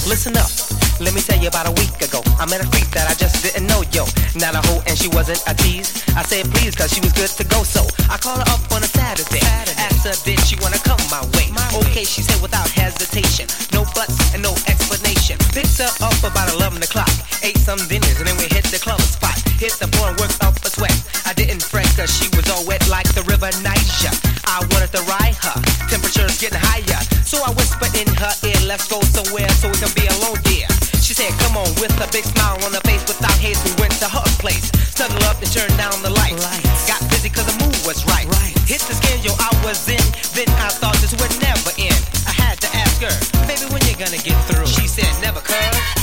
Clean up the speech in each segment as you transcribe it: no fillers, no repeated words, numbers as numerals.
Listen up, let me tell you about a week ago I met a freak that I just didn't know, yo. Not a hoe and she wasn't a tease. I said please cause she was good to go, so I called her up on a Saturday. Asked her did she wanna come my way. Okay, she said without hesitation. No buts and no explanation. Picked her up about 11 o'clock. Ate some dinners and then we hit the club spot. Hit the floor and worked up a sweat. I didn't fret cause she was all wet like the river Niger. I wanted to ride her. Temperature's getting higher. So I whispered in her ear, let's go somewhere so we can be alone, dear. She said, come on, with a big smile on her face. Without haste, we went to her place. Snuggled up and turned down the lights. Got busy cause the mood was right. Hit the skin, yo, I was in. Then I thought this would never end. I had to ask her, baby, when you gonna get through? She said, never, cuz.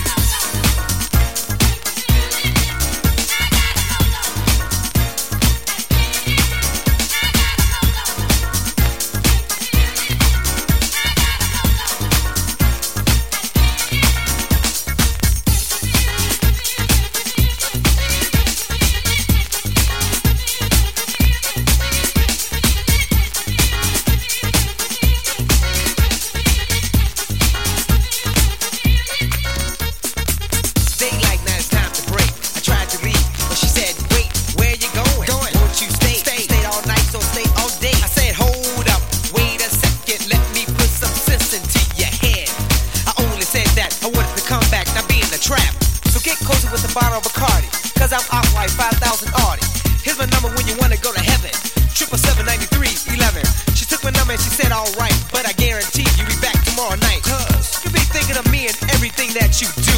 Bottle of Bacardi, cause I'm out like 5,000 Audi. Here's my number when you wanna go to heaven. 777-9311. She took my number and she said alright, but I guarantee you'll be back tomorrow night. Cause you be thinking of me and everything that you do.